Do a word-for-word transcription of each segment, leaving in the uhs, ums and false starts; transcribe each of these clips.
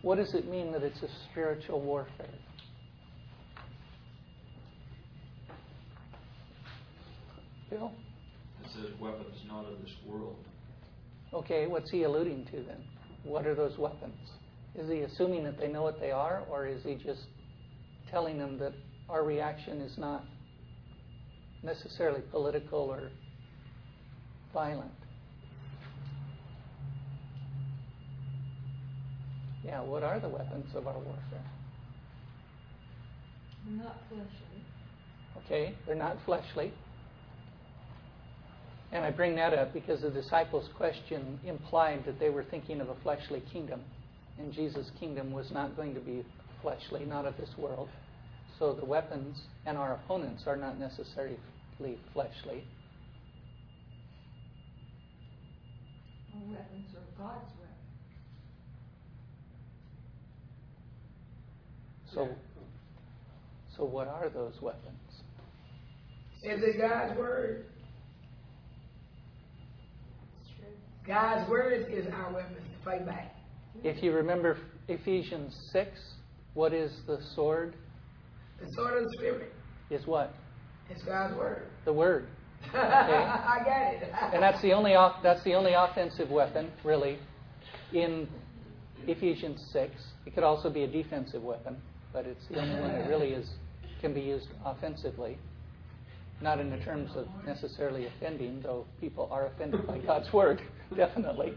what does it mean that it's a spiritual warfare? Bill? It says weapons not of this world. Okay, what's he alluding to then? What are those weapons? Is he assuming that they know what they are, or is he just telling them that our reaction is not necessarily political or violent? Yeah, what are the weapons of our warfare? Not fleshly. Okay, they're not fleshly. And I bring that up because the disciples' question implied that they were thinking of a fleshly kingdom. And Jesus' kingdom was not going to be fleshly, not of this world. So the weapons and our opponents are not necessarily fleshly. Our weapons are God's weapons. So, so what are those weapons? Is it God's word? God's word is our weapons to fight back. If you remember Ephesians six, what is the sword? The sword of the Spirit Is what? is God's word. The word. Okay. I got it. And that's the only off, that's the only offensive weapon, really, in Ephesians six. It could also be a defensive weapon, but it's the only one that really is can be used offensively. Not in the terms of necessarily offending, though people are offended by God's word, definitely.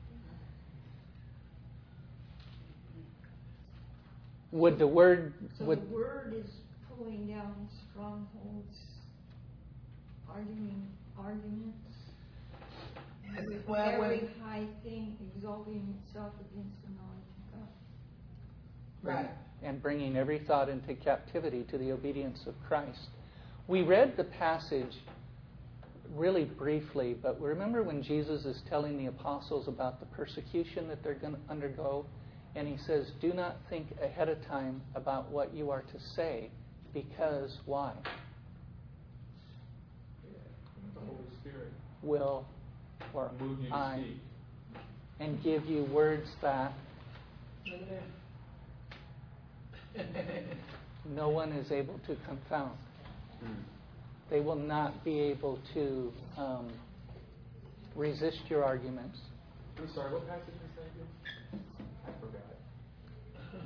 Would the word... So would, the word is pulling down strongholds, arguing arguments, Yes, with well, every when- high thing exalting itself against the knowledge of God. Right. and bringing every thought into captivity to the obedience of Christ. We read the passage really briefly, but remember when Jesus is telling the apostles about the persecution that they're going to undergo, and he says, do not think ahead of time about what you are to say, because why? The Holy Spirit Will or move you to I speak. and give you words that no one is able to confound. They will not be able to um, resist your arguments. I'm sorry, what passage was that again? I forgot.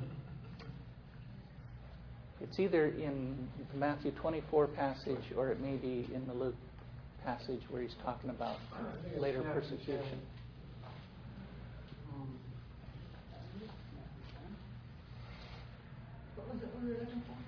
It's either in the Matthew twenty-four passage or it may be in the Luke passage where he's talking about later persecution. What was it we were looking for?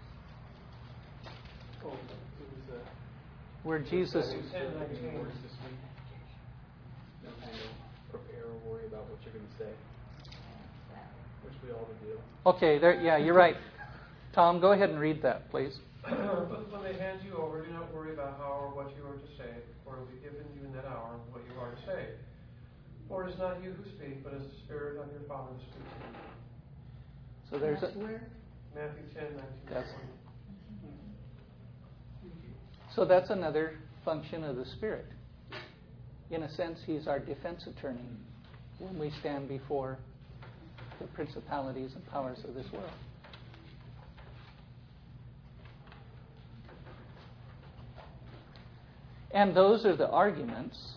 Oh, it was uh, Where Jesus... ten nineteen words this week. No kind of prepare or worry about what you're going to say, which we all would do. Okay, there. Yeah, you're right. Tom, go ahead and read that, please. But when they hand you over, do not worry about how or what you are to say, for it will be given you in that hour what you are to say. For it is not you who speak, but it is the Spirit of your Father who speaks in you. So there's That's a, where? Matthew ten, nineteen, That's- twenty. so that's another function of the Spirit. In a sense, he's our defense attorney when we stand before the principalities and powers of this world. And those are the arguments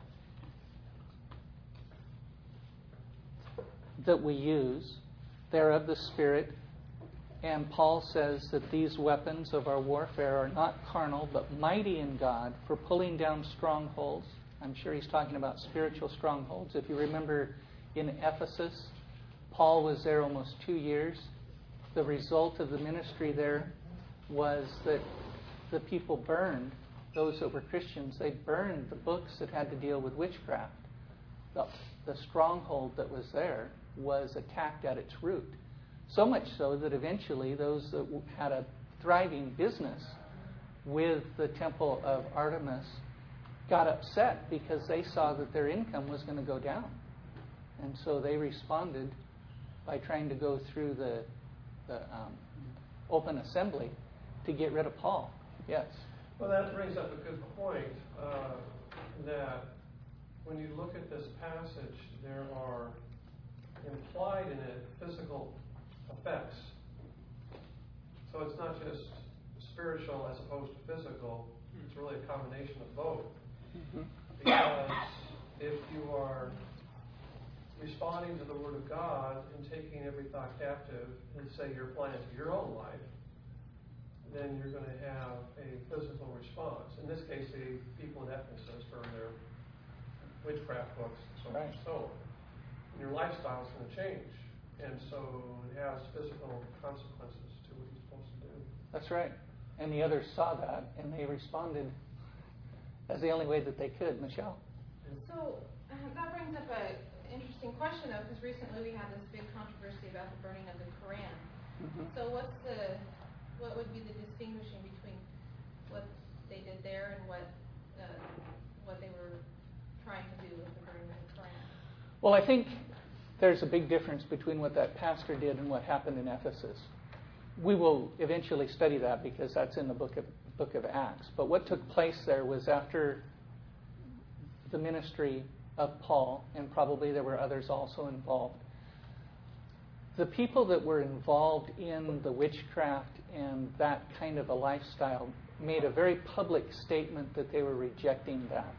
that we use. They're of the Spirit. And Paul says that these weapons of our warfare are not carnal, but mighty in God for pulling down strongholds. I'm sure he's talking about spiritual strongholds. If you remember in Ephesus, Paul was there almost two years. The result of the ministry there was that the people burned, those that were Christians, they burned the books that had to deal with witchcraft. The, the stronghold that was there was attacked at its root. So much so that eventually those that had a thriving business with the temple of Artemis got upset because they saw that their income was going to go down. And so they responded by trying to go through the, the um, open assembly to get rid of Paul. Yes? Well, that brings up a good point, uh, that when you look at this passage, there are implied in it physical effects. So it's not just spiritual as opposed to physical, it's really a combination of both. Mm-hmm. Because if you are responding to the Word of God and taking every thought captive and say you're applying it to your own life, then you're going to have a physical response. In this case, the people in Ephesus burned their witchcraft books and so on Right. and so on. And your lifestyle is going to change. And so it has physical consequences to what you're supposed to do. That's right. And the others saw that, and they responded as the only way that they could. Michelle? So uh, that brings up an interesting question, though, because recently we had this big controversy about the burning of the Quran. Mm-hmm. So what's the, what would be the distinguishing between what they did there and what, uh, what they were trying to do with the burning of the Quran? Well, I think there's a big difference between what that pastor did and what happened in Ephesus. We will eventually study that because that's in the book of book of Acts. But what took place there was after the ministry of Paul, and probably there were others also involved, the people that were involved in the witchcraft and that kind of a lifestyle made a very public statement that they were rejecting that.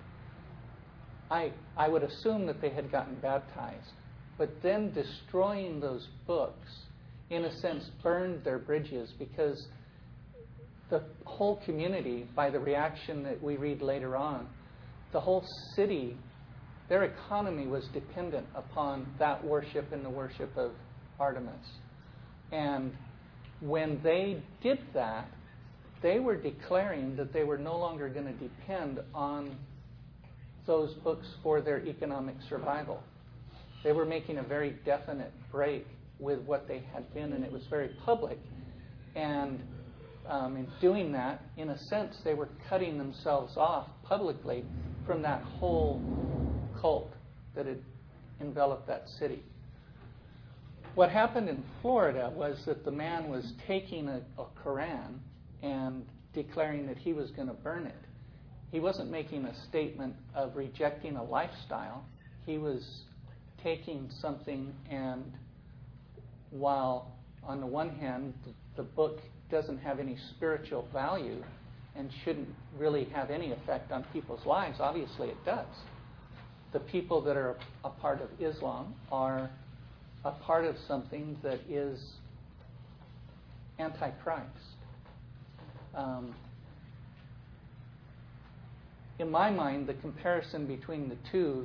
I, I would assume that they had gotten baptized, but then destroying those books, in a sense, burned their bridges, because the whole community, by the reaction that we read later on, the whole city, their economy was dependent upon that worship and the worship of Artemis. And when they did that, they were declaring that they were no longer going to depend on those books for their economic survival. They were making a very definite break with what they had been, and it was very public. And um, in doing that, in a sense, they were cutting themselves off publicly from that whole cult that had enveloped that city. What happened in Florida was that the man was taking a, a Quran and declaring that he was going to burn it. He wasn't making a statement of rejecting a lifestyle. He was taking something, and while on the one hand the, the book doesn't have any spiritual value and shouldn't really have any effect on people's lives, obviously it does. The people that are a part of Islam are a part of something that is antichrist. Um, in my mind, the comparison between the two,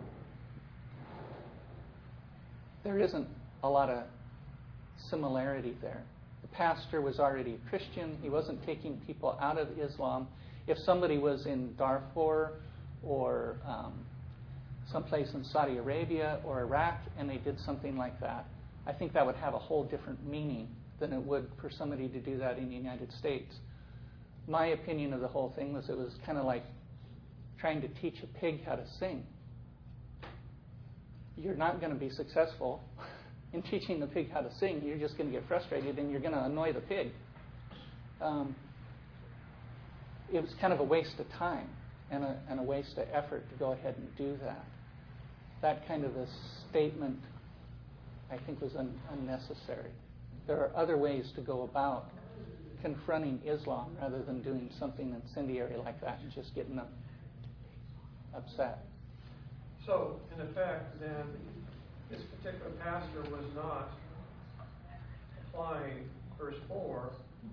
there isn't a lot of similarity there. The pastor was already a Christian. He wasn't taking people out of Islam. If somebody was in Darfur or um, someplace in Saudi Arabia or Iraq and they did something like that, I think that would have a whole different meaning than it would for somebody to do that in the United States. My opinion of the whole thing was it was kind of like trying to teach a pig how to sing. You're not going to be successful in teaching the pig how to sing. You're just going to get frustrated and you're going to annoy the pig. Um, it was kind of a waste of time and a, and a waste of effort to go ahead and do that. That kind of a statement, I think, was un- unnecessary. There are other ways to go about confronting Islam rather than doing something incendiary like that and just getting them upset. So, in effect, then, this particular pastor was not applying verse four,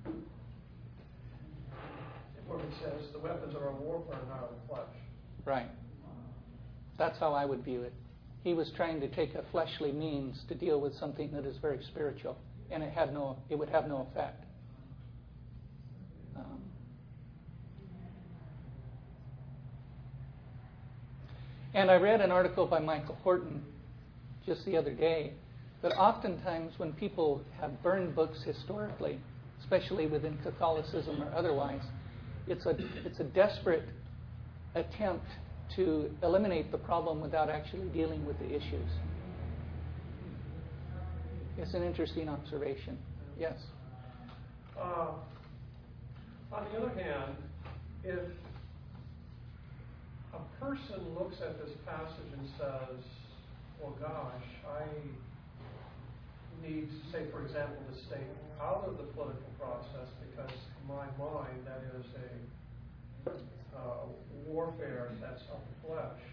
where it says, the weapons of our warfare are not of the flesh. Right. That's how I would view it. He was trying to take a fleshly means to deal with something that is very spiritual, and it had no, it would have no effect. Um, and I read an article by Michael Horton just the other day that oftentimes when people have burned books historically, especially within Catholicism or otherwise, it's a it's a desperate attempt to eliminate the problem without actually dealing with the issues. It's an interesting observation. Yes? Uh, on the other hand, if a person looks at this passage and says, well, gosh, I say, for example, the state out of the political process, because in my mind that is a uh, warfare that's of the flesh.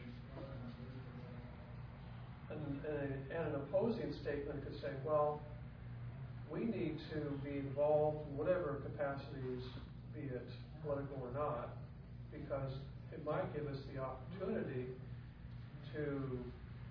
And, and, and an opposing statement could say, well, we need to be involved in whatever capacities, be it political or not, because it might give us the opportunity to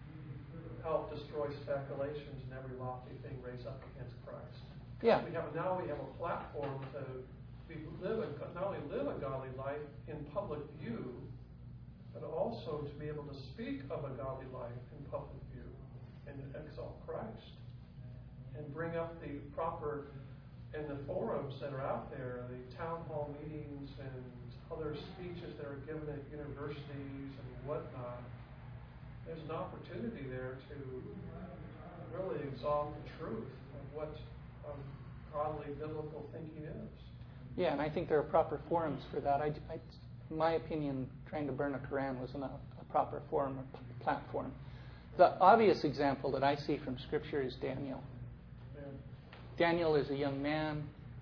help destroy speculations and every lofty thing raised up against Christ. Yeah. We have now we have a platform to be, live a, not only live a godly life in public view, but also to be able to speak of a godly life in public view and exalt Christ and bring up the proper and the forums that are out there, the town hall meetings and other speeches that are given at universities and whatnot. There's an opportunity there to really exalt the truth of what um, godly biblical thinking is. Yeah, and I think there are proper forums for that. I, I, in my opinion, trying to burn a Quran was not a proper forum or p- platform. The obvious example that I see from Scripture is Daniel. Yeah. Daniel is a young man,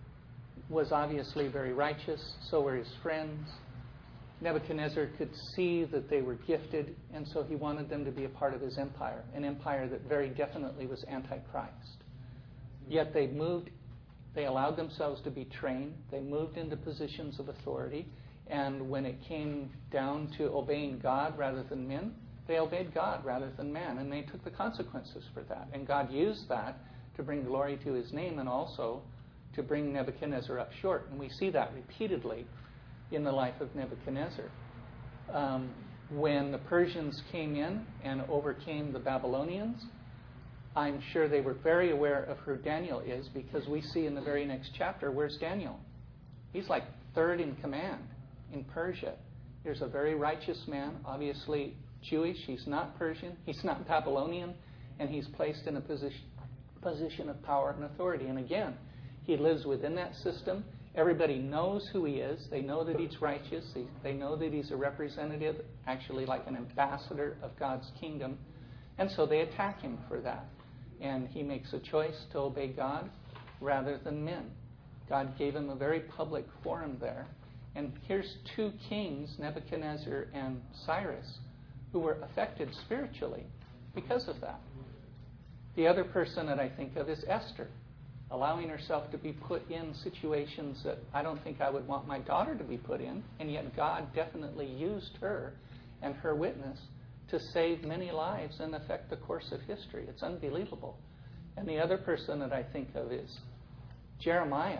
was obviously very righteous, so were his friends. Nebuchadnezzar could see that they were gifted, and so he wanted them to be a part of his empire, an empire that very definitely was antichrist. Yet they moved, they allowed themselves to be trained, they moved into positions of authority, and when it came down to obeying God rather than men, they obeyed God rather than man, and they took the consequences for that. And God used that to bring glory to his name and also to bring Nebuchadnezzar up short. And we see that repeatedly in the life of Nebuchadnezzar. Um, when the Persians came in and overcame the Babylonians, I'm sure they were very aware of who Daniel is, because we see in the very next chapter, where's Daniel? He's like third in command in Persia. There's a very righteous man, obviously Jewish. He's not Persian. He's not Babylonian. And he's placed in a position, position of power and authority. And again, he lives within that system. Everybody knows who he is. They know that he's righteous. They, they know that he's a representative, actually like an ambassador of God's kingdom. And so they attack him for that. And he makes a choice to obey God rather than men. God gave him a very public forum there. And here's two kings, Nebuchadnezzar and Cyrus, who were affected spiritually because of that. The other person that I think of is Esther, allowing herself to be put in situations that I don't think I would want my daughter to be put in, and yet God definitely used her and her witness to save many lives and affect the course of history. It's unbelievable. And the other person that I think of is Jeremiah.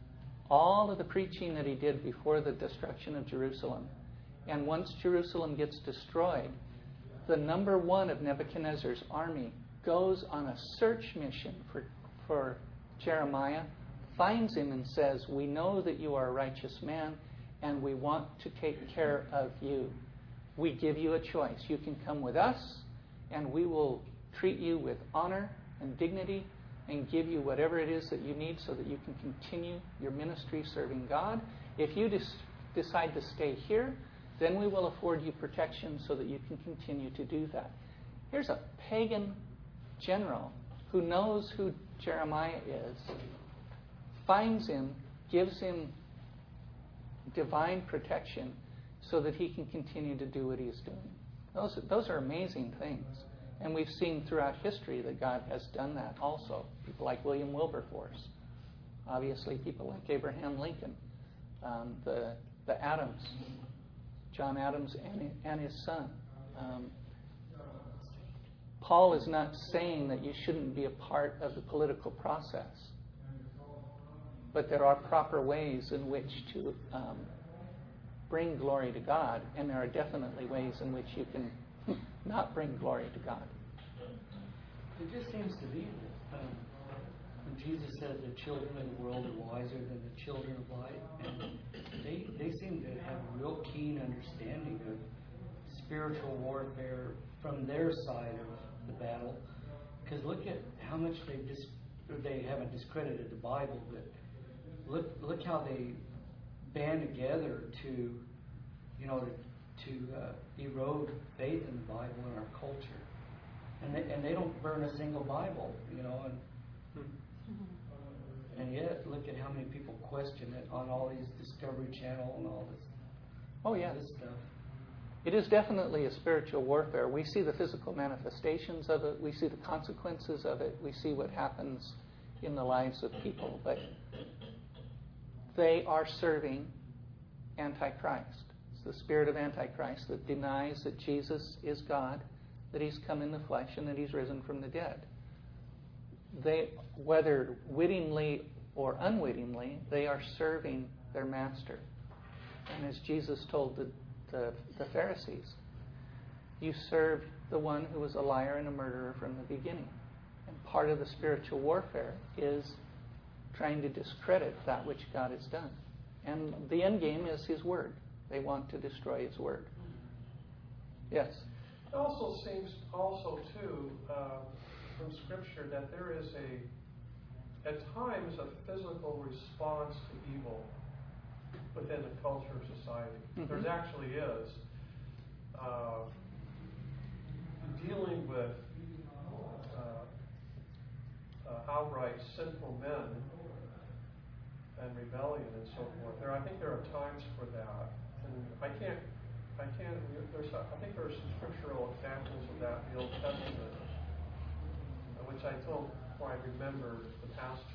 All of the preaching that he did before the destruction of Jerusalem. And once Jerusalem gets destroyed, the number one of Nebuchadnezzar's army goes on a search mission for, for Jeremiah, finds him and says, "We know that you are a righteous man, and we want to take care of you. We give you a choice. You can come with us, and we will treat you with honor and dignity and give you whatever it is that you need so that you can continue your ministry serving God. If you dis- decide to stay here, then we will afford you protection so that you can continue to do that." Here's a pagan general who knows who Jeremiah is, finds him, gives him divine protection so that he can continue to do what he's doing. Those, those are amazing things. And we've seen throughout history that God has done that also. People like William Wilberforce. Obviously, people like Abraham Lincoln. Um, the, the Adams. John Adams and, and his son. Um, Paul is not saying that you shouldn't be a part of the political process. But there are proper ways in which to um, bring glory to God, and there are definitely ways in which you can not bring glory to God. It just seems to be that um, when Jesus said the children of the world are wiser than the children of light, and they, they seem to have a real keen understanding of spiritual warfare from their side of the battle. Because look at how much they've dis- they haven't discredited the Bible, but look look how they band together to, you know, to, to uh, erode faith in the Bible in our culture. And they, and they don't burn a single Bible, you know. And at how many people question it on all these Discovery Channel and all this, Oh, yeah. all this stuff. It is definitely a spiritual warfare. We see the physical manifestations of it. We see the consequences of it. We see what happens in the lives of people. But they are serving Antichrist. It's the spirit of Antichrist that denies that Jesus is God, that he's come in the flesh, and that he's risen from the dead. They, whether wittingly or unwittingly, they are serving their master. And as Jesus told the, the, the Pharisees, you served the one who was a liar and a murderer from the beginning. And part of the spiritual warfare is trying to discredit that which God has done. And the end game is his word. They want to destroy his word. Yes? It also seems, also too, uh, from Scripture, that there is a, at times, a physical response to evil within the culture of society. Mm-hmm. There actually is. Uh, dealing with uh, uh, outright sinful men and rebellion and so forth. There, I think there are times for that, and I can't, I can't. There's, I think there are some scriptural examples of that in the Old Testament, which I don't quite remember the passages.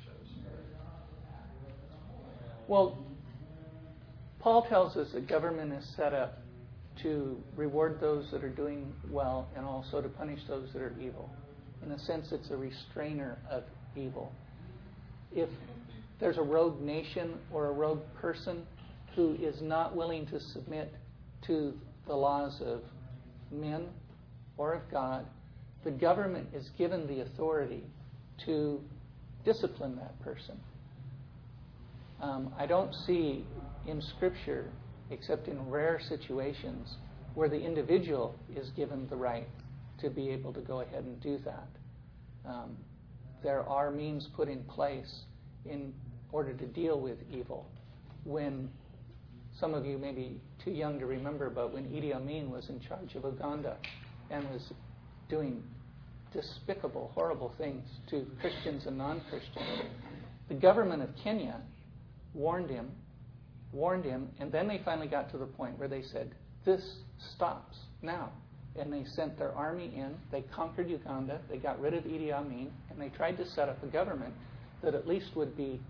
Well, Paul tells us that government is set up to reward those that are doing well and also to punish those that are evil. In a sense, it's a restrainer of evil. If there's a rogue nation or a rogue person who is not willing to submit to the laws of men or of God, the government is given the authority to discipline that person. Um, I don't see in Scripture, except in rare situations, where the individual is given the right to be able to go ahead and do that. Um, there are means put in place in order to deal with evil. When some of you may be too young to remember, but when Idi Amin was in charge of Uganda and was doing despicable, horrible things to Christians and non-Christians, the government of Kenya warned him, warned him, and then they finally got to the point where they said, this stops now. And they sent their army in, they conquered Uganda, they got rid of Idi Amin, and they tried to set up a government that at least would be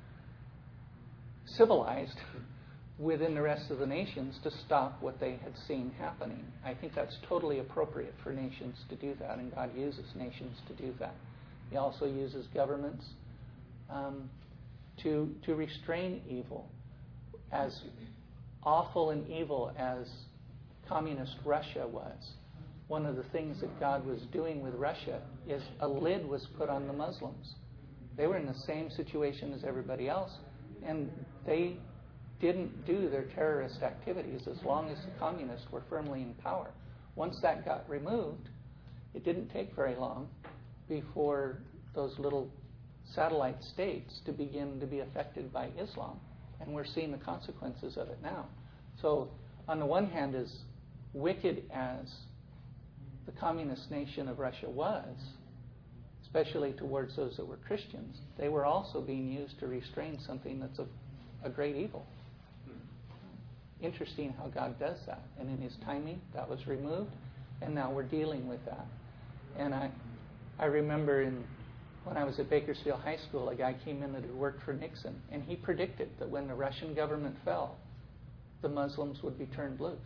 civilized within the rest of the nations to stop what they had seen happening. I think that's totally appropriate for nations to do that, and God uses nations to do that. He also uses governments um, to to restrain evil. As awful and evil as communist Russia was, one of the things that God was doing with Russia is a lid was put on the Muslims. They were in the same situation as everybody else, and they didn't do their terrorist activities as long as the communists were firmly in power. Once that got removed, it didn't take very long before those little satellite states to begin to be affected by Islam. And we're seeing the consequences of it now. So, on the one hand, as wicked as the communist nation of Russia was, especially towards those that were Christians, they were also being used to restrain something that's a, a great evil. Interesting how God does that. And in his timing, that was removed, and now we're dealing with that. And I, I remember in when I was at Bakersfield High School, a guy came in that had worked for Nixon, and he predicted that when the Russian government fell, the Muslims would be turned loose.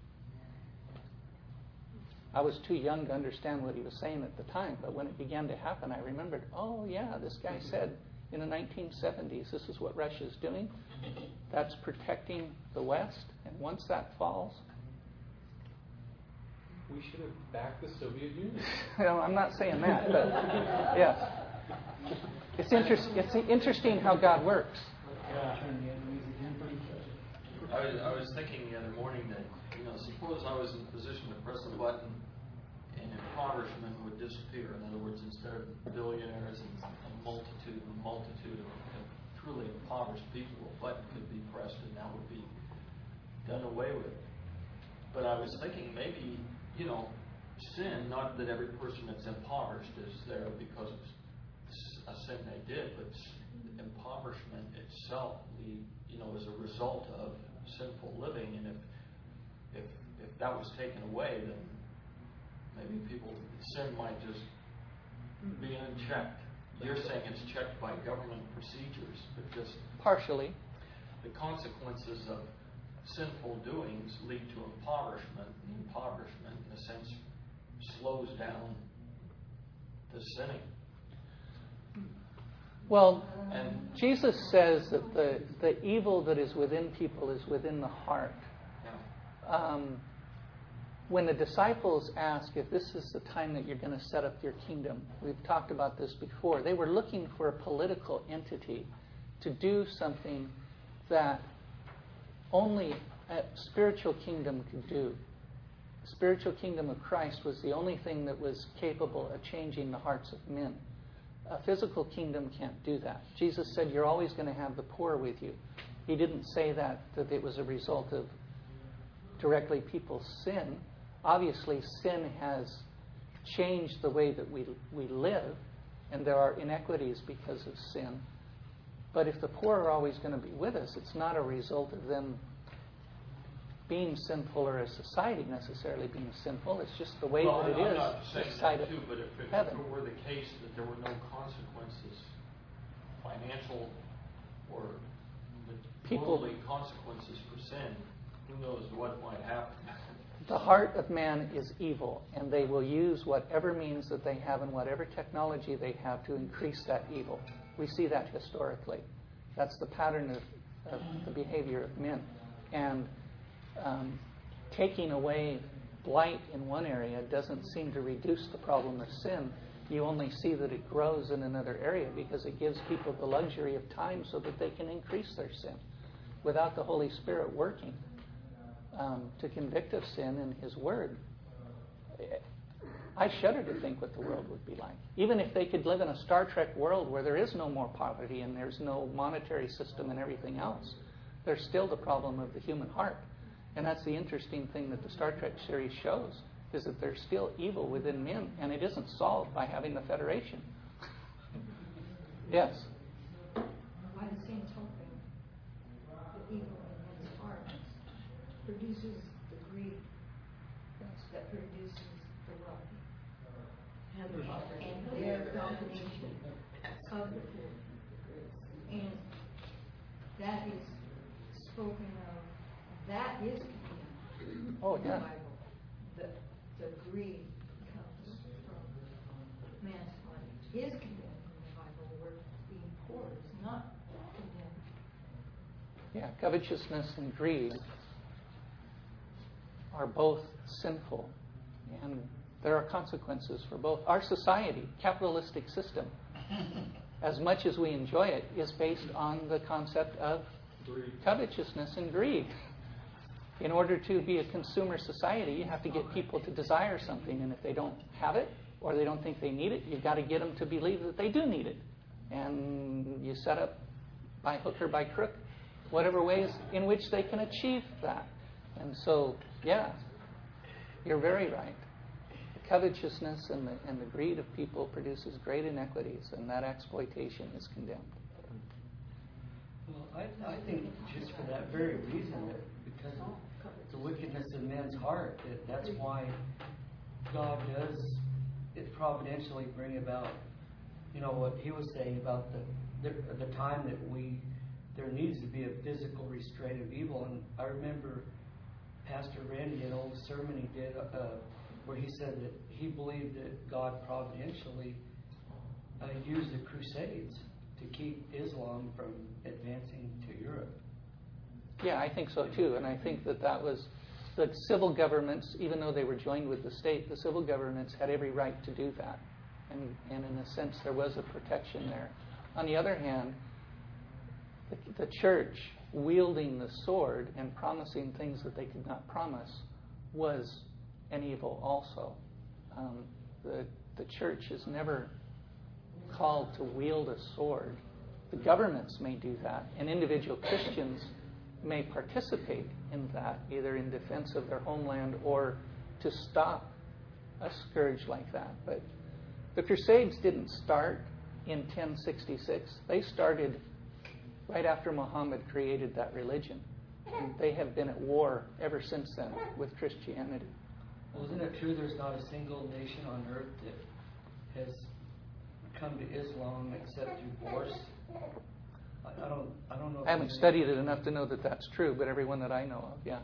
I was too young to understand what he was saying at the time, but when it began to happen, I remembered, oh yeah, this guy said in the nineteen seventies, this is what Russia's doing. That's protecting the West, and once that falls... We should have backed the Soviet Union. Well, I'm not saying that, but yes. It's, inter- it's interesting how God works. I was, I was thinking the other morning that, you know, suppose I was in a position to press a button and impoverishment would disappear. In other words, instead of billionaires and a multitude and multitude of, of truly impoverished people, a button could be pressed and that would be done away with. But I was thinking maybe, you know, sin, not that every person that's impoverished is there because of s- a sin they did, but s- impoverishment itself, the, you know, is a result of sinful living. And if if if that was taken away, then maybe people sin might just be unchecked. You're saying it's checked by government procedures, but just Partially. the consequences of sinful doings lead to impoverishment. And impoverishment, in a sense, slows down the sinning. Well, And Jesus says that the, the evil that is within people is within the heart. yeah, Um, when the disciples ask if this is the time that you're going to set up your kingdom, we've talked about this before, they were looking for a political entity to do something that only a spiritual kingdom could do. The spiritual kingdom of Christ was the only thing that was capable of changing the hearts of men. A physical kingdom can't do that. Jesus said you're always going to have the poor with you. He didn't say that, that it was a result of directly people's sin. Obviously, sin has changed the way that we we live, and there are inequities because of sin. But if the poor are always going to be with us, it's not a result of them being sinful or a society necessarily being sinful. It's just the way well, that it I'm is not saying this side that of too, but if it, if heaven. it were the case that there were no consequences, financial or People- worldly consequences for sin, who knows what might happen. The heart of man is evil, and they will use whatever means that they have and whatever technology they have to increase that evil. We see that historically. That's the pattern of, of the behavior of men. And um, taking away blight in one area doesn't seem to reduce the problem of sin. You only see that it grows in another area because it gives people the luxury of time so that they can increase their sin without the Holy Spirit working um, to convict of sin in His Word. I shudder to think what the world would be like. Even if they could live in a Star Trek world where there is no more poverty and there's no monetary system and everything else, there's still the problem of the human heart. And that's the interesting thing that the Star Trek series shows, is that there's still evil within men, and it isn't solved by having the Federation. Yes? By the same token, the evil in men's hearts produces the greed that produces the wealth and their domination of the poor. And that is spoken of, that is condemned Oh, in the yeah. Bible. The, the greed comes from man's heart. Is condemned in the Bible, where being poor is not condemned. Yeah, covetousness and greed are both sinful, and there are consequences for both. Our society, capitalistic system, as much as we enjoy it, is based on the concept of covetousness and greed. In order to be a consumer society, you have to get people to desire something, and if they don't have it or they don't think they need it, you've got to get them to believe that they do need it. And you set up by hook or by crook whatever ways in which they can achieve that. And so, yeah, you're very right. The covetousness and the, and the greed of people produces great inequities, and that exploitation is condemned. Well, I, I think just for that very reason, that because of the wickedness of men's heart, that that's why God does it providentially bring about, you know, what he was saying about the, the the time that we there needs to be a physical restraint of evil. And I remember Pastor Randy, an old sermon he did, uh, where he said that he believed that God providentially uh, used the Crusades to keep Islam from advancing to Europe. Yeah, I think so too. And I think that that was the civil governments, even though they were joined with the state, the civil governments had every right to do that. And, and in a sense, there was a protection there. On the other hand, the, the church wielding the sword and promising things that they could not promise was an evil also. Um, the, the church is never called to wield a sword. The governments may do that, and individual Christians may participate in that, either in defense of their homeland or to stop a scourge like that. But the Crusades didn't start in ten sixty-six. They started right after Muhammad created that religion. And they have been at war ever since then with Christianity. Well, isn't it true there's not a single nation on earth that has come to Islam except through force? I, I don't, I don't know. If I haven't studied it enough to know that that's true, but everyone that I know of, yeah.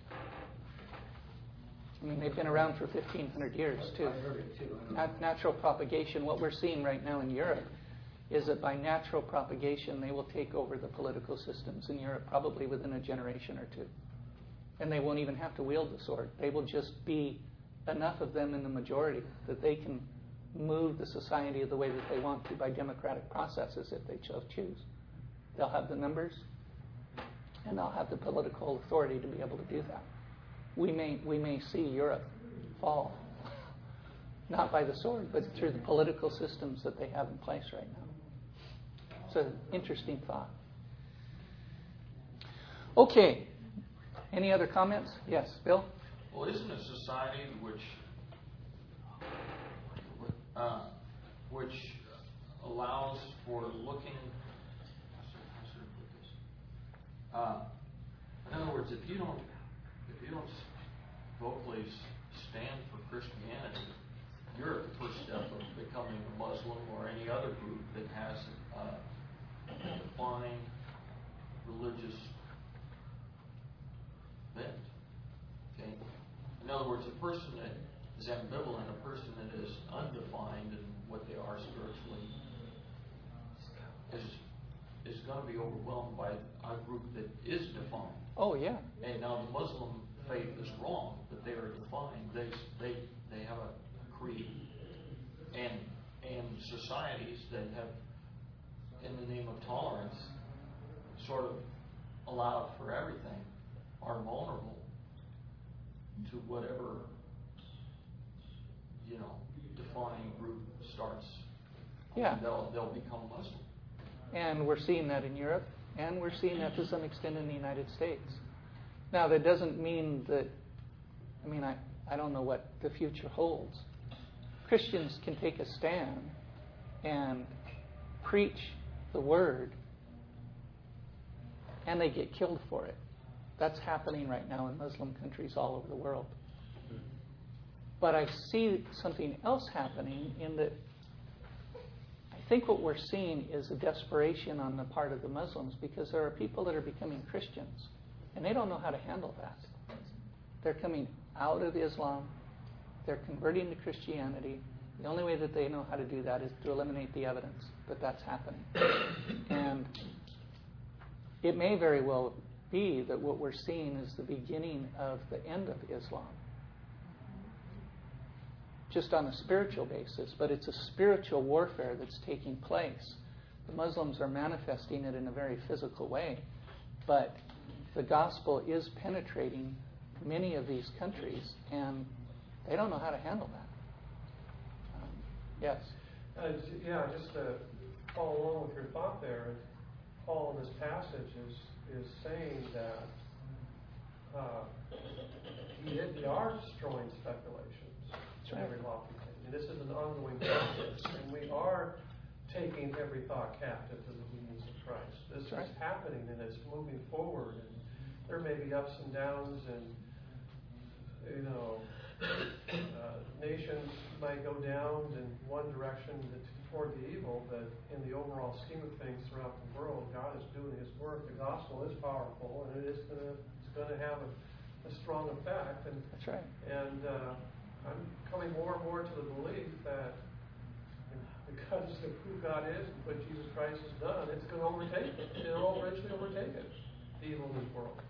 I mean, they've been around for fifteen hundred years, too. I heard it, too. I Nat- natural propagation, what we're seeing right now in Europe is that by natural propagation, they will take over the political systems in Europe probably within a generation or two. And they won't even have to wield the sword. They will just be enough of them in the majority that they can move the society the way that they want to by democratic processes if they so choose. They'll have the numbers, and they'll have the political authority to be able to do that. We may we may see Europe fall, not by the sword, but through the political systems that they have in place right now. It's an interesting thought. Okay. Any other comments? Yes, Bill? Well, isn't a society which uh, which allows for looking, how should, how should I put this? Uh, in other words, if you don't if you don't vocally stand for Christianity, you're at the first step of becoming a Muslim or any other group that has uh, a defined religious bent. Okay? In other words, a person that is ambivalent, a person that is undefined in what they are spiritually, is is going to be overwhelmed by a group that is defined. Oh, yeah. And now the Muslim faith is wrong, but they are defined. They they they have a creed, and and societies that have, in the name of tolerance, sort of allowed for everything, are vulnerable to whatever, you know, defining group starts. Yeah. They'll they'll become Muslim. And we're seeing that in Europe, and we're seeing that to some extent in the United States. Now, that doesn't mean that, I mean, I, I don't know what the future holds. Christians can take a stand and preach the word, and they get killed for it. That's happening right now in Muslim countries all over the world. But I see something else happening in that I think what we're seeing is a desperation on the part of the Muslims, because there are people that are becoming Christians, and they don't know how to handle that. They're coming out of Islam. They're converting to Christianity. The only way that they know how to do that is to eliminate the evidence that that's happening. And it may very well be that what we're seeing is the beginning of the end of Islam, just on a spiritual basis, but it's a spiritual warfare that's taking place. The Muslims are manifesting it in a very physical way, but the gospel is penetrating many of these countries, and they don't know how to handle that. Um, yes? Uh, j- yeah, just to follow along with your thought there, Paul in this passage is, is saying that uh, he, they are destroying speculations. Right. Every lofty thing. And this is an ongoing process. And we are taking every thought captive to the obedience of Christ. This That's is right. happening, and it's moving forward. And there may be ups and downs, and you know, uh, nations might go down in one direction toward the evil, but in the overall scheme of things throughout the world, God is doing His work. The gospel is powerful, and it is going to it's going to have a, a strong effect. And That's right. and uh, I'm coming more and more to the belief that because of who God is and what Jesus Christ has done, it's going to overtake it. It'll eventually overtake it, the evil in this world.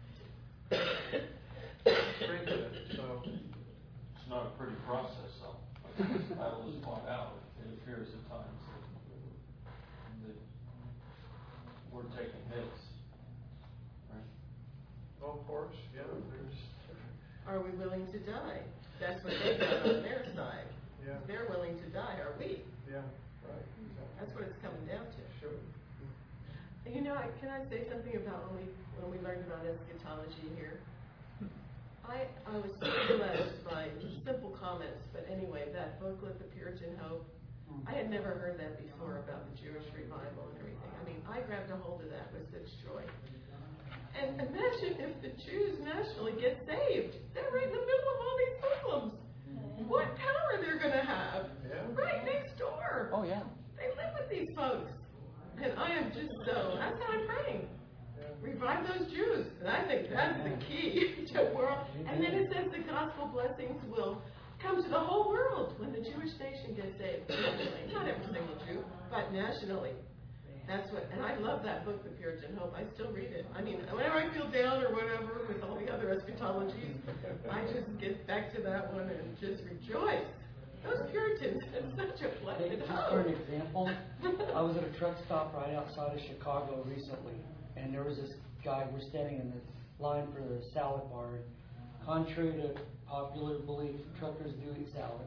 Straight to it. So It's not a pretty process, though. Like this battle is fought out. It appears at times that, that we're taking hits. Right? of course, yeah, there's Are we willing to die? That's what they've done on their side. yeah, They're willing to die. Are we? yeah, right. That's what it's coming down to. Sure. And you know, I- can I say something about when we when we learned about eschatology here? I I was so blessed by simple comments, but anyway, that booklet, The Puritan Hope, I had never heard that before about the Jewish revival and everything. I mean, I grabbed a hold of that with such joy. And imagine if the Jews nationally get saved. They're right in the middle of all these Muslims. What power they're going to have. Yeah. Right next door. Oh, yeah. They live with these folks. And I am just so, that's how I'm praying. Revive those Jews. And I think that's the key to world. And then it says the gospel blessings will come to the whole world when the Jewish nation gets saved. Nationally. Not every single Jew, but nationally. That's what, and I love that book, The Puritan Hope. I still read it. I mean, whenever I feel down or whatever with all the other eschatologies, I just get back to that one and just rejoice. Those Puritans had such a Hey, blessed just for an hope. example, I was at a truck stop right outside of Chicago recently, and there was this guy, we're standing in the line for the salad bar. Contrary to popular belief, truckers do eat salad.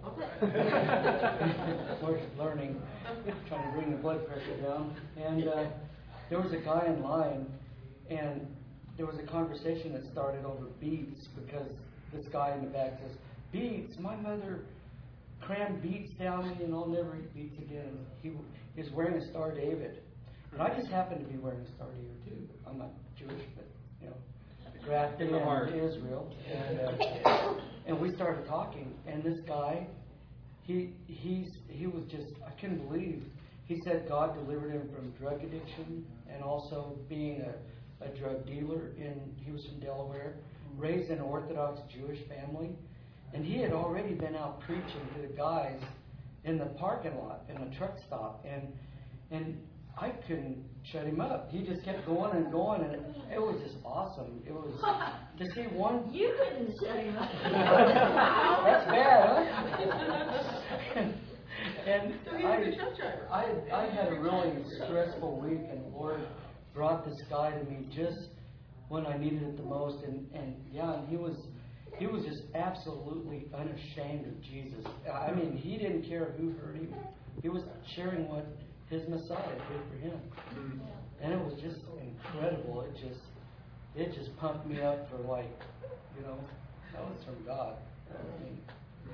We're learning, trying to bring the blood pressure down. And uh, there was a guy in line, and there was a conversation that started over beets, because this guy in the back says, "Beets, my mother crammed beets down me and I'll never eat beets again." He is wearing a Star David. And I just happen to be wearing a Star David too. I'm not Jewish, but, you know, grafted In the heart. into Israel. And, uh, and we started talking. And this guy, he he's he was just, I couldn't believe. He said God delivered him from drug addiction and also being a, a drug dealer. In he was from Delaware, raised in an Orthodox Jewish family. And he had already been out preaching to the guys in the parking lot, in the truck stop. And and I couldn't shut him up. He just kept going and going, and it, it was just awesome. It was to see one. You couldn't shut him up. That's bad, huh? and So he's I, a truck driver. I, I had a really stressful week, and the Lord brought this guy to me just when I needed it the most. And, and yeah, and he was he was just absolutely unashamed of Jesus. I mean, he didn't care who heard him. He was sharing what his Messiah did for him. And it was just incredible. It just it just pumped me up for, like, you know, that was from God. I mean,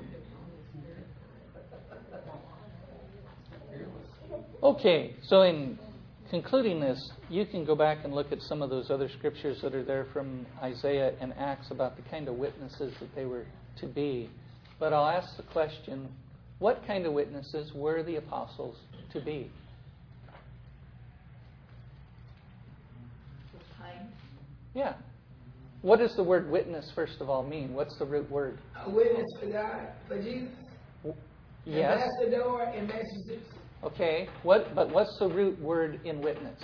Okay, so in concluding this, you can go back and look at some of those other scriptures that are there from Isaiah and Acts about the kind of witnesses that they were to be. But I'll ask the question, what kind of witnesses were the apostles to be? Kind. Yeah. What does the word witness, first of all, mean? What's the root word? A witness for God, for Jesus. Yes. Ambassador and messengers. Okay. What? But what's the root word in witness?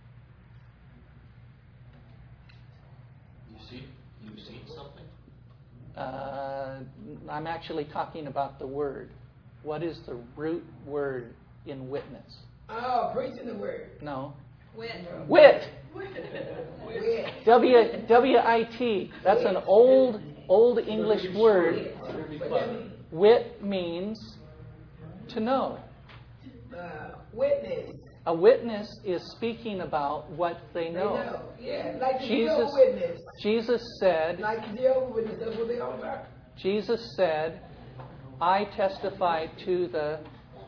You see, you've seen something? Uh, I'm actually talking about the word. What is the root word in witness? Oh, preaching the word. No. Wit. Wit. Wit. W W I T. That's an old old English word. What that mean? Wit means to know. Uh, witness. A witness is speaking about what they They know. know. Yeah, like the Jesus, Jehovah's Witness. Jesus said, Like the Jehovah's Witness, that's what they all about. Jesus said, I testify to the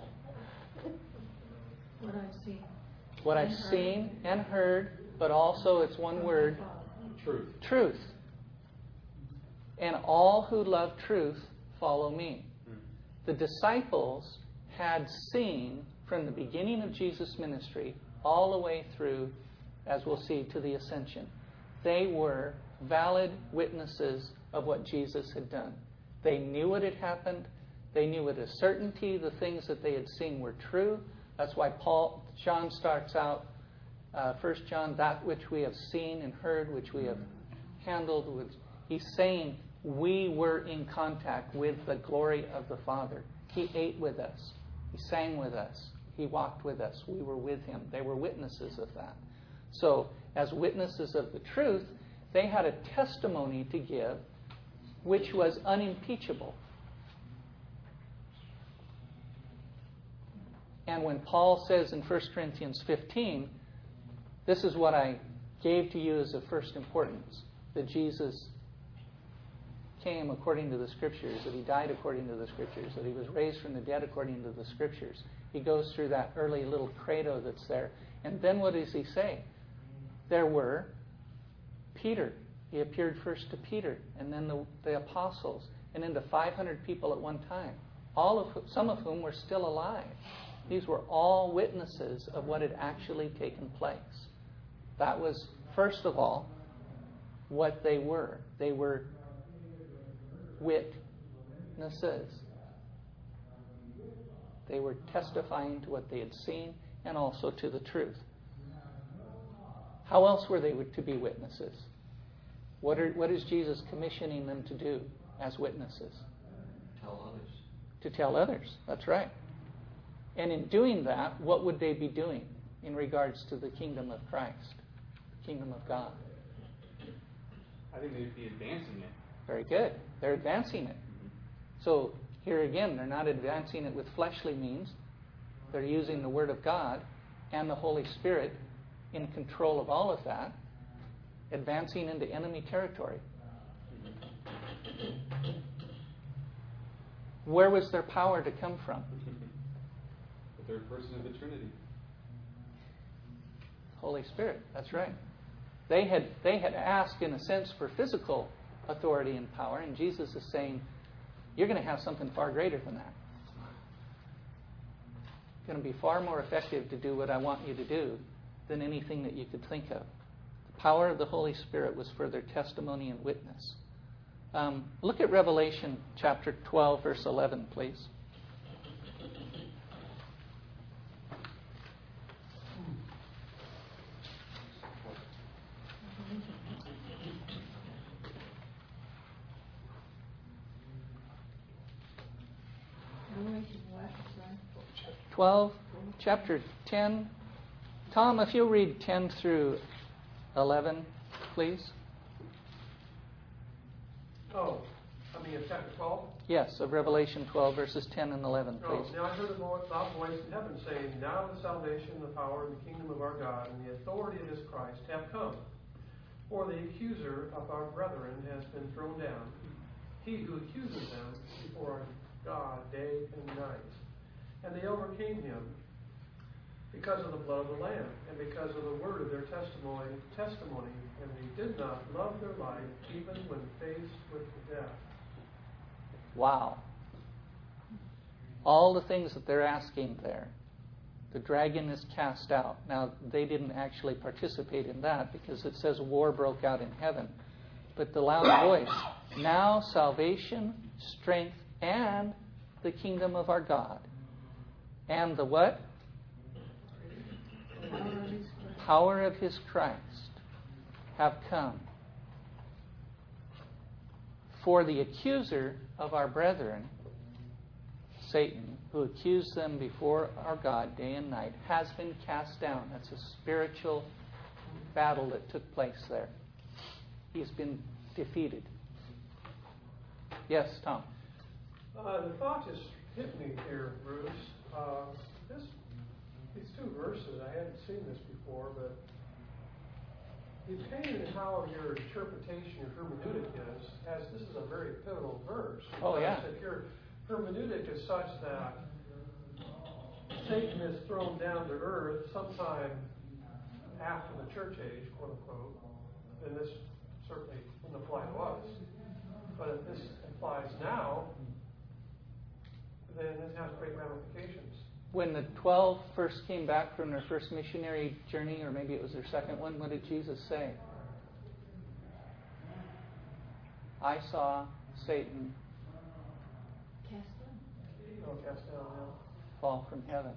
What I've seen. what I've seen and heard, but also it's one word, Truth. truth. And all who love truth follow me. The disciples had seen from the beginning of Jesus' ministry all the way through, as we'll see, to the ascension. They were valid witnesses of what Jesus had done. They knew what had happened. They knew with a certainty the things that they had seen were true. That's why Paul, John starts out, uh, First John, that which we have seen and heard, which we have handled. With, he's saying we were in contact with the glory of the Father. He ate with us. He sang with us. He walked with us. We were with him. They were witnesses of that. So, as witnesses of the truth, they had a testimony to give which was unimpeachable. And when Paul says in First Corinthians fifteen, this is what I gave to you as of first importance, that Jesus came according to the Scriptures, that he died according to the Scriptures, that he was raised from the dead according to the Scriptures. He goes through that early little credo that's there. And then what does he say? There were Peter. He appeared first to Peter, and then the, the apostles, and then to five hundred people at one time, all of some of whom were still alive. These were all witnesses of what had actually taken place. That was, first of all, what they were. They were witnesses. They were testifying to what they had seen and also to the truth. How else were they to be witnesses? What are, what is Jesus commissioning them to do as witnesses? Tell others. To tell others. That's right. And in doing that, what would they be doing in regards to the kingdom of Christ, the kingdom of God? I think they'd be advancing it. Very good. They're advancing it. So here again, they're not advancing it with fleshly means. They're using the Word of God and the Holy Spirit in control of all of that, advancing into enemy territory. Where was their power to come from? The third person of the Trinity. Holy Spirit, that's right. They had they had asked, in a sense, for physical authority and power, and Jesus is saying, you're going to have something far greater than that. It's going to be far more effective to do what I want you to do than anything that you could think of. The power of the Holy Spirit was for their testimony and witness. Um, look at Revelation chapter twelve, verse eleven, please. twelve, chapter ten. Tom, if you'll read ten through eleven, please. Oh, I mean, in chapter twelve? Yes, of Revelation twelve, verses ten and eleven, Oh, please. now I heard a vo- loud voice in heaven saying, now the salvation, the power, and the kingdom of our God, and the authority of his Christ have come. For the accuser of our brethren has been thrown down, he who accuses them before our God day and night. And they overcame him because of the blood of the Lamb, and because of the word of their testimony, testimony, and they did not love their life even when faced with death. Wow. All the things that they're asking there. The dragon is cast out. Now, they didn't actually participate in that because it says war broke out in heaven. But the loud voice, now salvation, strength, and the kingdom of our God. And the what? Power of his Christ have come. For the accuser of our brethren, Satan, who accused them before our God day and night, has been cast down. That's a spiritual battle that took place there. He's been defeated. Yes, Tom. Uh, the thought just hit me here, Bruce. Uh, this, these two verses, I hadn't seen this before, but depending on how your interpretation, your hermeneutic is, as this is a very pivotal verse. Oh, yeah. If your hermeneutic is such that Satan is thrown down to earth sometime after the church age, quote unquote, then this certainly wouldn't apply to us. But if this applies now, then this has great ramifications. When the twelve first came back from their first missionary journey, or maybe it was their second one, what did Jesus say? I saw Satan Cast down. Oh, cast down, yeah. fall from heaven.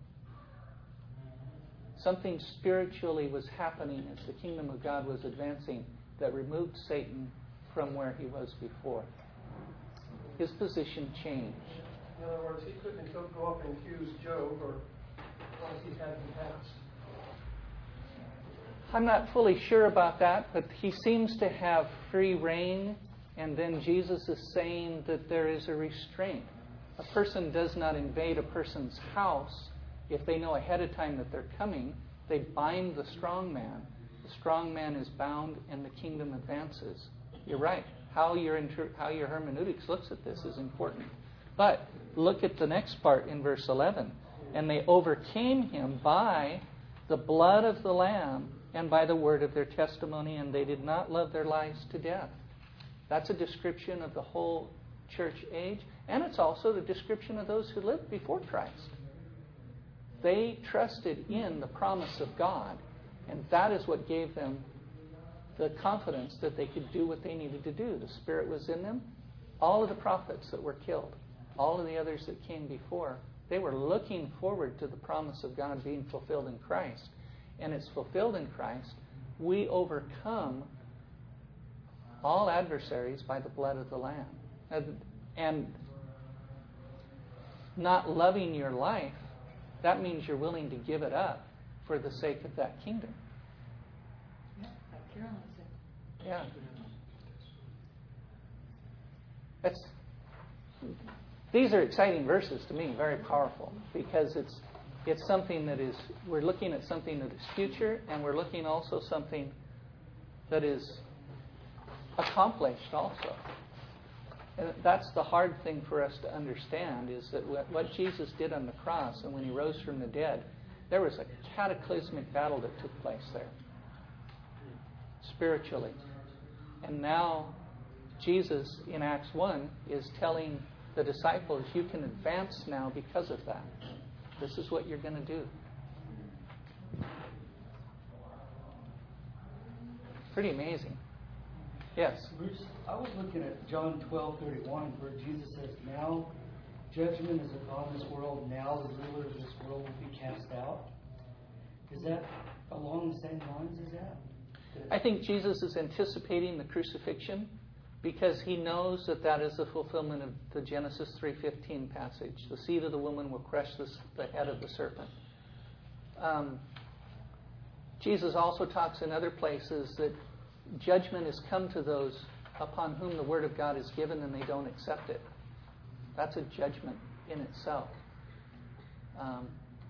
Something spiritually was happening as the kingdom of God was advancing that removed Satan from where he was before. His position changed. In other words, he couldn't go go up and accuse Job or like he had in the past. I'm not fully sure about that, but he seems to have free reign, and then Jesus is saying that there is a restraint. A person does not invade a person's house if they know ahead of time that they're coming. They bind the strong man. The strong man is bound, and the kingdom advances. You're right. How your inter- how your hermeneutics looks at this is important. But look at the next part in verse eleven. And they overcame him by the blood of the Lamb and by the word of their testimony, and they did not love their lives to death. That's a description of the whole church age, and it's also the description of those who lived before Christ. They trusted in the promise of God, and that is what gave them the confidence that they could do what they needed to do. The Spirit was in them. All of the prophets that were killed, all of the others that came before, they were looking forward to the promise of God being fulfilled in Christ. And it's fulfilled in Christ. We overcome all adversaries by the blood of the Lamb. And, and not loving your life, that means you're willing to give it up for the sake of that kingdom. Yeah, like Carolyn said. Yeah. That's, these are exciting verses to me, very powerful, because it's it's something that is, we're looking at something that is future, and we're looking also something that is accomplished also. And that's the hard thing for us to understand, is that what Jesus did on the cross and when he rose from the dead, there was a cataclysmic battle that took place there, spiritually. And now Jesus, in Acts one, is telling the disciples, you can advance now because of that. This is what you're going to do. Pretty amazing. Yes? Bruce, I was looking at John twelve thirty-one, where Jesus says, now judgment is upon this world, now the ruler of this world will be cast out. Is that along the same lines as that? I think Jesus is anticipating the crucifixion because he knows that that is the fulfillment of the Genesis three fifteen passage. The seed of the woman will crush the, the head of the serpent. Um, Jesus also talks in other places that judgment has come to those upon whom the word of God is given and they don't accept it. That's a judgment in itself. Um,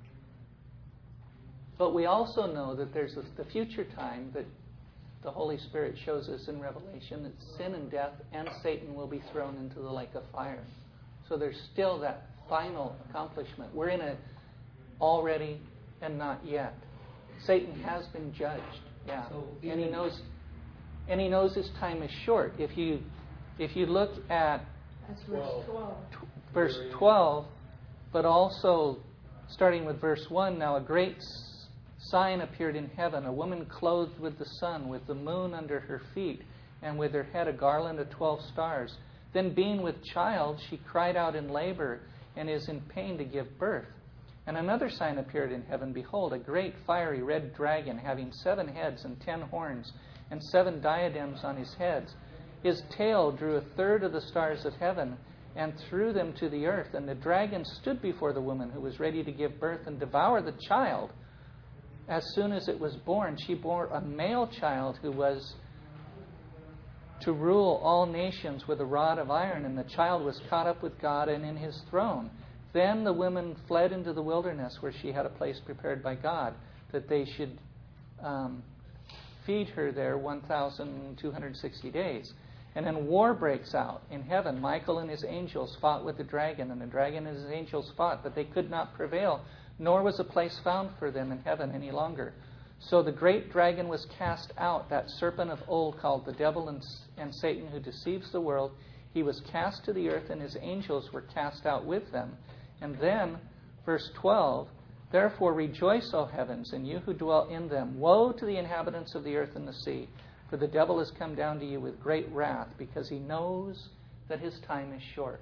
but we also know that there's a, the future time that the Holy Spirit shows us in Revelation, that sin and death and Satan will be thrown into the lake of fire. So there's still that final accomplishment. We're in a already and not yet. Satan has been judged, yeah, So and he knows, and he knows his time is short. If you, if you look at That's verse twelve. verse twelve, but also starting with verse one, now a great sign appeared in heaven, a woman clothed with the sun, with the moon under her feet, and with her head a garland of twelve stars. Then being with child, she cried out in labor, and is in pain to give birth. And another sign appeared in heaven, behold, a great fiery red dragon, having seven heads and ten horns, and seven diadems on his heads. His tail drew a third of the stars of heaven, and threw them to the earth. And the dragon stood before the woman who was ready to give birth, and devour the child. As soon as it was born, she bore a male child who was to rule all nations with a rod of iron, and the child was caught up with God and in his throne. Then the women fled into the wilderness, where she had a place prepared by God, that they should um, feed her there one thousand two hundred sixty days. And then war breaks out in heaven. Michael and his angels fought with the dragon, and the dragon and his angels fought, but they could not prevail, nor was a place found for them in heaven any longer. So the great dragon was cast out, that serpent of old called the devil and, and Satan, who deceives the world. He was cast to the earth, and his angels were cast out with them. And then, verse twelve, therefore rejoice, O heavens, and you who dwell in them. Woe to the inhabitants of the earth and the sea, for the devil has come down to you with great wrath, because he knows that his time is short.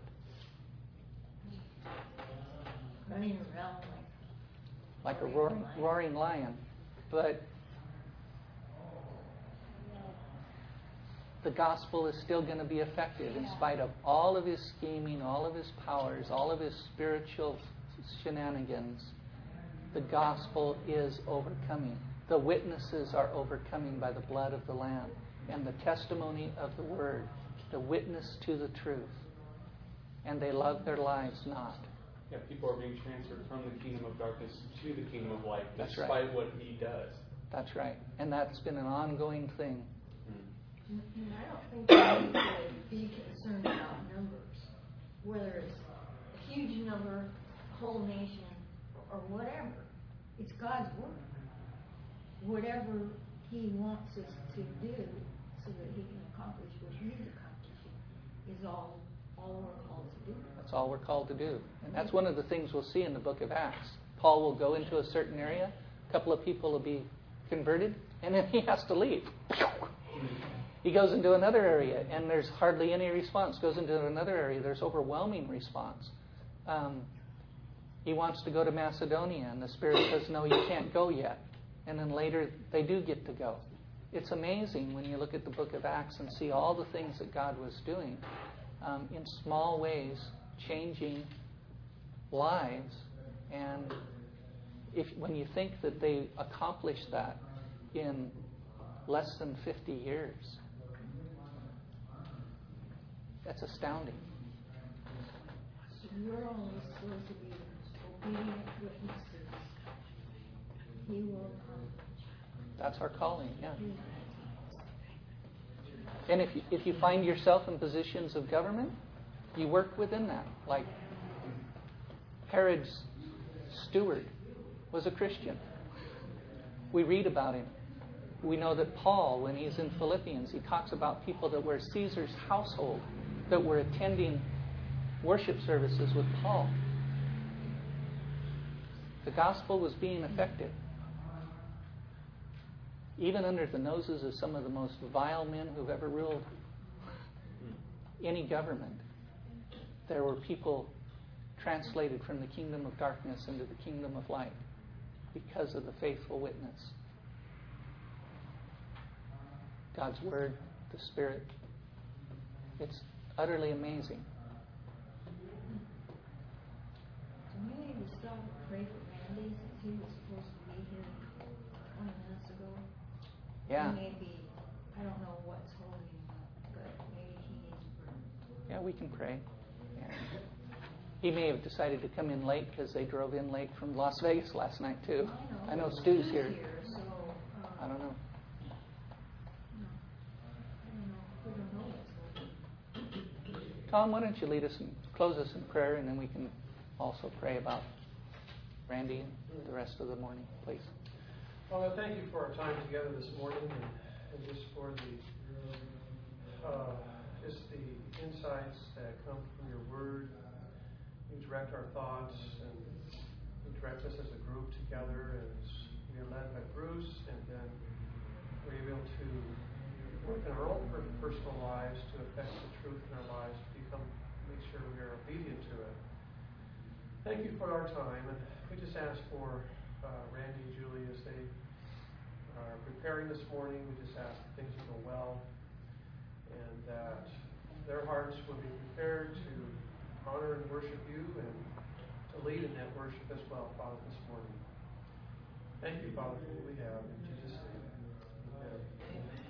Running around like Like a roaring, roaring lion. But the gospel is still going to be effective in spite of all of his scheming, all of his powers, all of his spiritual shenanigans. The gospel is overcoming. The witnesses are overcoming by the blood of the Lamb and the testimony of the word, the witness to the truth. And they love their lives not. Yeah, people are being transferred from the kingdom of darkness to the kingdom of light, That's despite right. what he does. That's right. And that's been an ongoing thing. And I don't think we need to be concerned about numbers, whether it's a huge number, a whole nation, or whatever. It's God's work. Whatever He wants us to do so that He can accomplish what He's accomplishing is all, all we're called to do. That's all we're called to do. And that's one of the things we'll see in the book of Acts. Paul will go into a certain area, a couple of people will be converted, and then he has to leave. He goes into another area, and there's hardly any response. Goes into another area, there's overwhelming response. Um, he wants to go to Macedonia, and the Spirit says, no, you can't go yet. And then later, they do get to go. It's amazing when you look at the book of Acts and see all the things that God was doing um, in small ways, changing lives. And if when you think that they accomplished that in less than fifty years, that's astounding. You're only supposed to be obedient witnesses. He will accomplish. That's our calling, yeah. And if you, if you find yourself in positions of government, you work within that. Like Herod's steward was a Christian. We read about him. We know that Paul, when he's in Philippians, he talks about people that were Caesar's household, that were attending worship services with Paul. The gospel was being effective. Even under the noses of some of the most vile men who've ever ruled any government, there were people translated from the kingdom of darkness into the kingdom of light because of the faithful witness. God's Word, the Spirit. It's utterly amazing. Do we need to stop and pray for Randy since he was supposed to be here twenty minutes ago? Yeah. He may be, I don't know what's holding him up, but maybe he needs to pray. Yeah, we can pray. And he may have decided to come in late because they drove in late from Las Vegas last night, too. I know, I know Stu's here. here so, uh, I don't know. no, I don't know. We don't know what's holding him. Tom, why don't you lead us and close us in prayer, and then we can also pray about Randy and the rest of the morning, please. Father, thank you for our time together this morning, and, and just for the uh, just the insights that come from your Word. You direct our thoughts, and you direct us as a group together as we are led by Bruce, and then we're able to work in our own personal lives to affect the truth in our lives, to become, make sure we are obedient to it. Thank you for our time, and we just ask for uh, Randy and Julie as they are preparing this morning. We just ask that things will go well, and that their hearts will be prepared to honor and worship you and to lead in that worship as well, Father, this morning. Thank you, Father, for what we have. In Jesus' name, amen.